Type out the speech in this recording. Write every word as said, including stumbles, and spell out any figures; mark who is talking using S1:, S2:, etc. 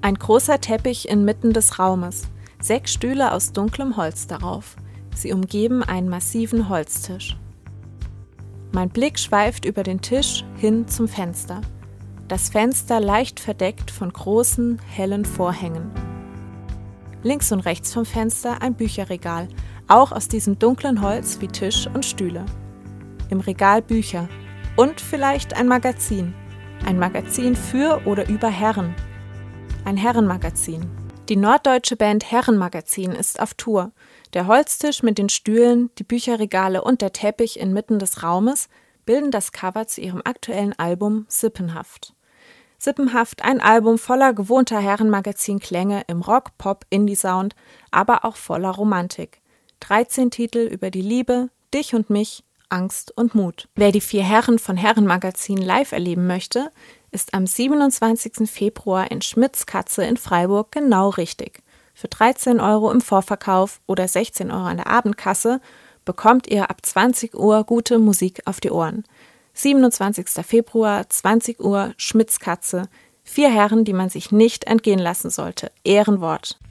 S1: Ein großer Teppich inmitten des Raumes, sechs Stühle aus dunklem Holz darauf. Sie umgeben einen massiven Holztisch. Mein Blick schweift über den Tisch hin zum Fenster. Das Fenster leicht verdeckt von großen, hellen Vorhängen. Links und rechts vom Fenster ein Bücherregal, auch aus diesem dunklen Holz wie Tisch und Stühle. Im Regal Bücher und vielleicht ein Magazin. Ein Magazin für oder über Herren. Ein Herrenmagazin. Die norddeutsche Band Herrenmagazin ist auf Tour. Der Holztisch mit den Stühlen, die Bücherregale und der Teppich inmitten des Raumes bilden das Cover zu ihrem aktuellen Album Sippenhaft. Sippenhaft, ein Album voller gewohnter Herrenmagazin-Klänge im Rock-, Pop-, Indie-Sound, aber auch voller Romantik. dreizehn Titel über die Liebe, dich und mich, Angst und Mut. Wer die vier Herren von Herrenmagazin live erleben möchte, ist am siebenundzwanzigsten Februar in Schmitz Katze in Freiburg genau richtig. Für dreizehn Euro im Vorverkauf oder sechzehn Euro an der Abendkasse bekommt ihr ab zwanzig Uhr gute Musik auf die Ohren. siebenundzwanzigsten Februar, zwanzig Uhr, Schmitz Katze. Vier Herren, die man sich nicht entgehen lassen sollte. Ehrenwort.